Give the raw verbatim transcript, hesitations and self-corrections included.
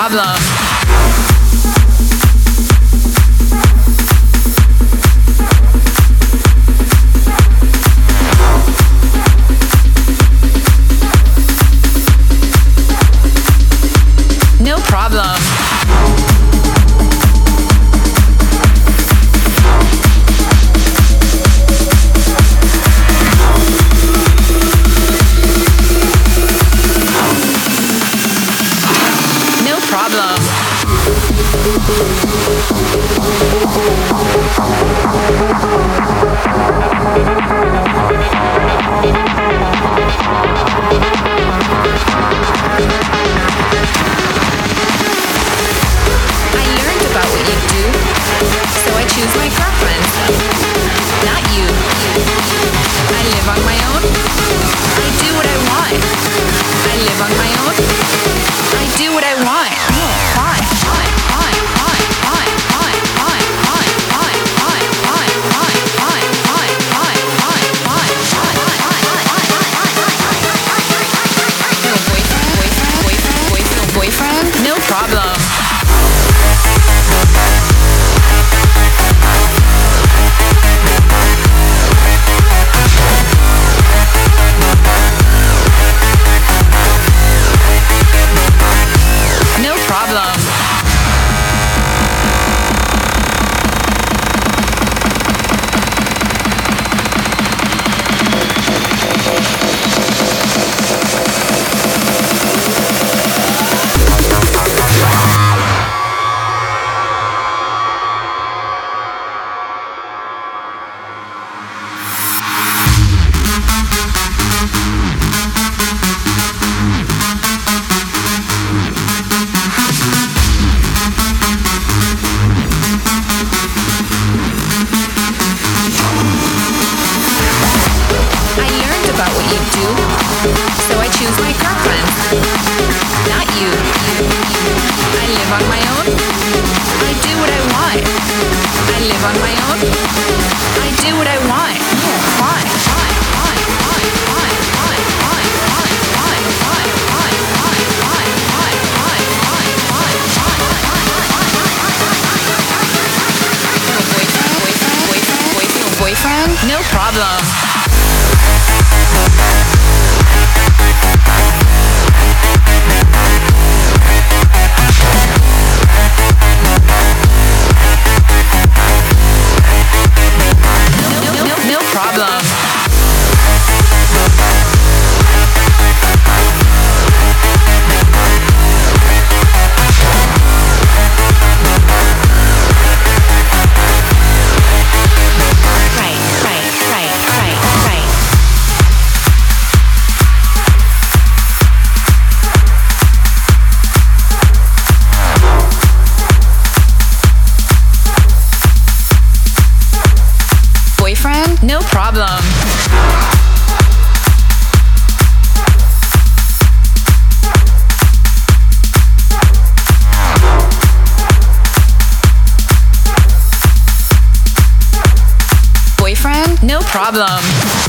problem. No problem. No problem. I learned about what you do, so I choose my girlfriend, not you. I live on my own. I do what I want. I live on my own. I do what I want. Fine, fine, fine, fine, fine, fine, fine, fine, fine, fine, fine, fine, fine, fine, fine, fine, fine, fine. No boyfriend, boyfriend, boyfriend, boyfriend, boyfriend. No problem. No problem. I learned about what you do, so I choose my girlfriend, not you. I live on my own. I do what I want. I live on my own. I do what I want. Fine, fine, fine, fine, fine, fine, fine, fine, fine, fine, fine, fine, fine, fine, fine, fine, fine, fine. No boyfriend, boyfriend, boyfriend, boyfriend, boyfriend. No problem. No, no, no problem. Right, right, right, right, right. Boyfriend? No problem. Boyfriend? No problem.